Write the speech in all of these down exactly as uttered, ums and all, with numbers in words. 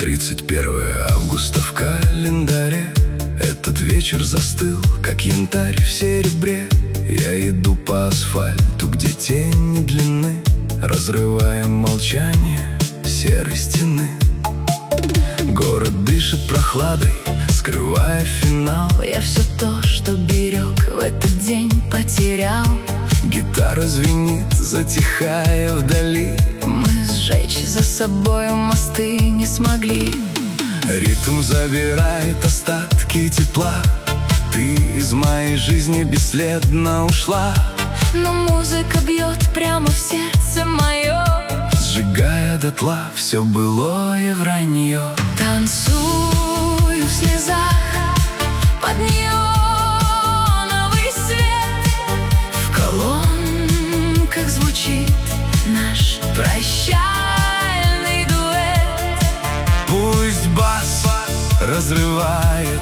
тридцать первое августа в календаре. Этот вечер застыл, как янтарь в серебре. Я иду по асфальту, где тени длинны, разрывая молчание серой стены. Город дышит прохладой, скрывая финал. Я все то, что берег, в этот день потерял. Гитара звенит, затихая вдали. Мы сжечь за собой мосты не смогли. Ритм забирает остатки тепла. Ты из моей жизни бесследно ушла, но музыка бьет прямо в сердце мое, сжигая дотла все былое вранье. Танцую в слезах под неоновый свет. В колонках звучит наш прощальный дуэт. Пусть бас разрывает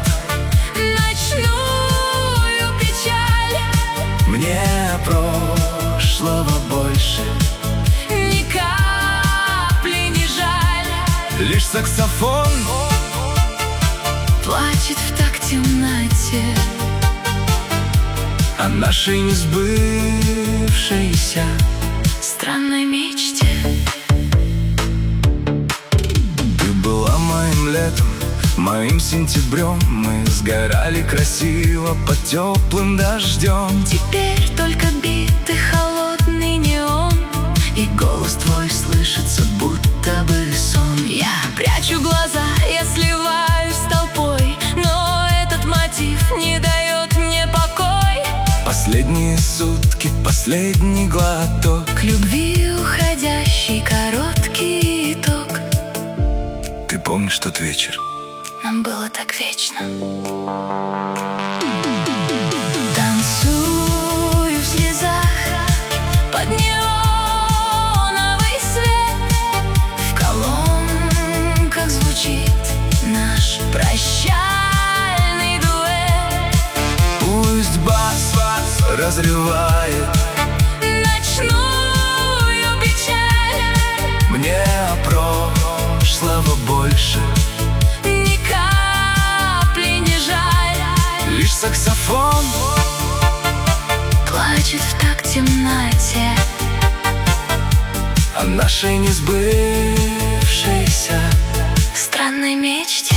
ночную печаль. Мне прошлого больше ни капли не жаль. Лишь саксофон плачет в так темноте о нашей несбывшейся странной мечте. Ты была моим летом, моим сентябрем. Мы сгорали красиво под теплым дождем. Теперь только битый холодный неон, и голос твой слышится, будто бы сон. Я прячу глаза, я сливаюсь с толпой, но этот мотив не дает мне покой. Последние сутки, последний глоток, К любви уходящий короткий итог. Ты помнишь тот вечер? Нам было так вечно. Танцую в слезах под неоновый свет. В колонках звучит наш прощальный дуэт. Пусть бас разрывает ночную печаль. Мне прошлого больше ни капли не жаль. Лишь саксофон плачет в так темноте о нашей несбывшейся странной мечте.